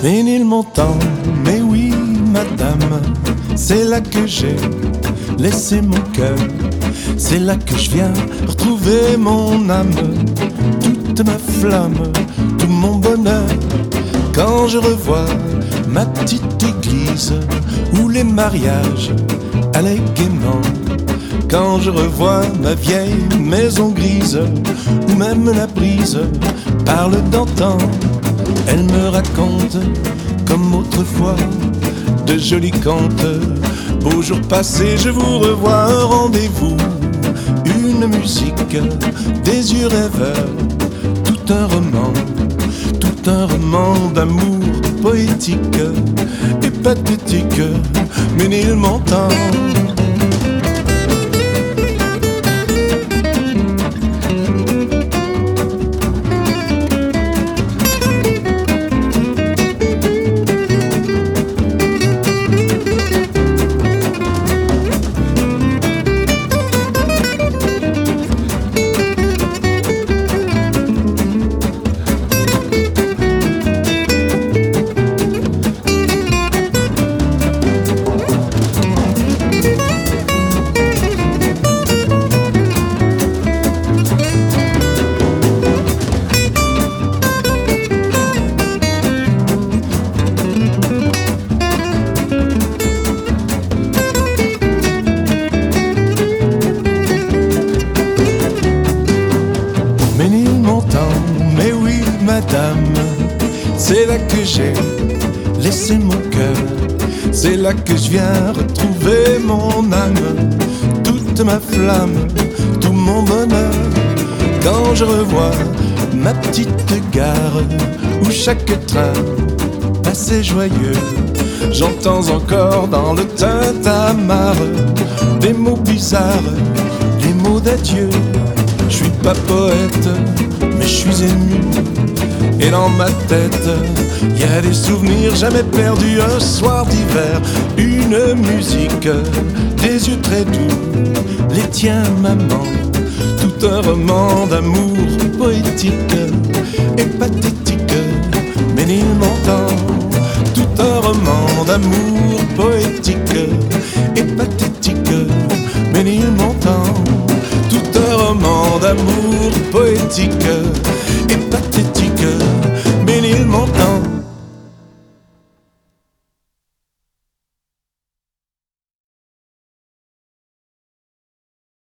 Ménilmontant, mais oui, madame, c'est là que j'ai laissé mon cœur. C'est là que je viens retrouver mon âme, toute ma flamme, tout mon bonheur. Quand je revois ma petite église où les mariages allaient gaiement, quand je revois ma vieille maison grise où même la brise parle d'antan, elle me raconte comme autrefois de jolis contes. Beaux jours passés, je vous revois, un rendez-vous, une musique, des yeux rêveurs, tout un roman d'amour poétique et pathétique, Ménilmontant. Mais oui, madame, c'est là que j'ai laissé mon cœur. C'est là que je viens retrouver mon âme, toute ma flamme, tout mon bonheur. Quand je revois ma petite gare où chaque train passait joyeux, j'entends encore dans le tintamarre des mots bizarres, des mots d'adieu. Je suis pas poète, mais je suis ému. Et dans ma tête, y a des souvenirs jamais perdus. Un soir d'hiver, une musique, des yeux très doux, les tiens maman. Tout un roman d'amour poétique et pathétique, Ménilmontant. Tout un roman d'amour poétique et pathétique, Ménilmontant. Tout un roman d'amour poétique